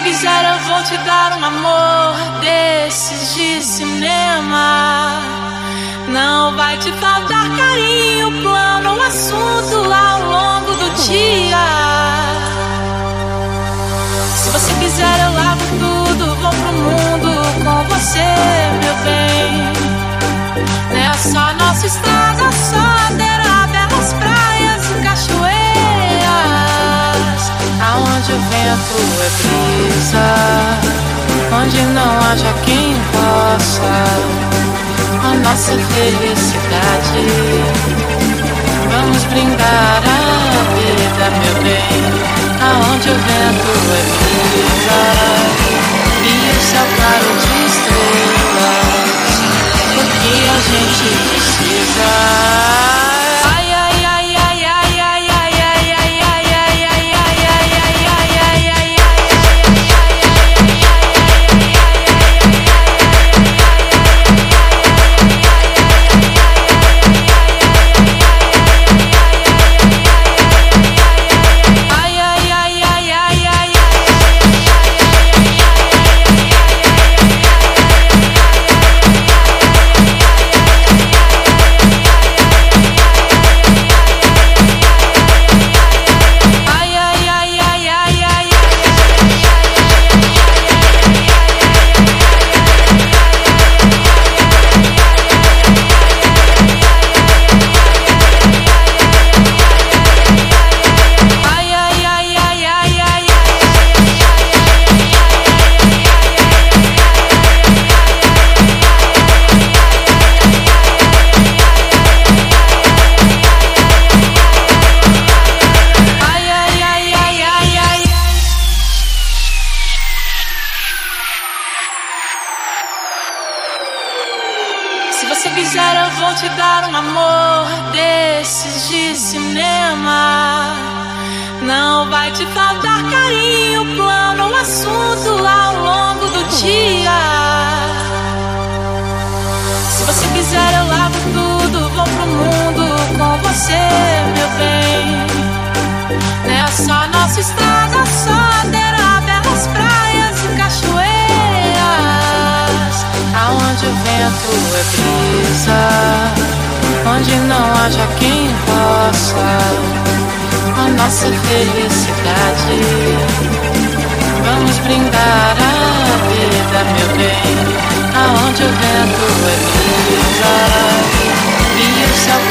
quiser eu vou te dar um amor desses de cinema. Não vai te faltar carinho, plano, um assunto ao longo do dia. Se você quiser eu largo tudo, vou pro mundo com você, meu bem. Não é só nossa estrada, só terá belas praias e cachoeiras, aonde o vento é brisa, onde não haja quem possa a nossa felicidade. Vamos brindar a vida, meu bem, aonde o vento é brisa e o céu claro de estrelas, porque a gente precisa. Se você quiser eu vou te dar um amor desses de cinema. Não vai te faltar carinho, plano, um assunto ao longo do dia. Se você quiser eu largo tudo, vou pro mundo com você, meu bem. Não é só nossa estrada, só terá belas praias e cachoeiras, aonde o vento é brisa, onde não haja quem possa a nossa felicidade. Vamos brindar a vida, meu bem, aonde o vento é brisa e o céu